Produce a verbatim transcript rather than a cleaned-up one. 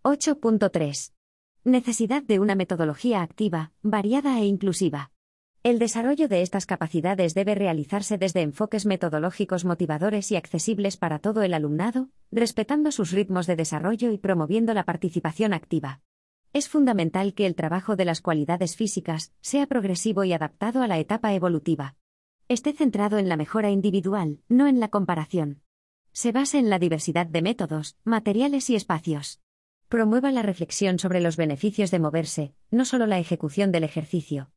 ocho punto tres. Necesidad de una metodología activa, variada e inclusiva. El desarrollo de estas capacidades debe realizarse desde enfoques metodológicos motivadores y accesibles para todo el alumnado, respetando sus ritmos de desarrollo y promoviendo la participación activa. Es fundamental que el trabajo de las cualidades físicas sea progresivo y adaptado a la etapa evolutiva. Esté centrado en la mejora individual, no en la comparación. Se base en la diversidad de métodos, materiales y espacios. Promueva la reflexión sobre los beneficios de moverse, no solo la ejecución del ejercicio.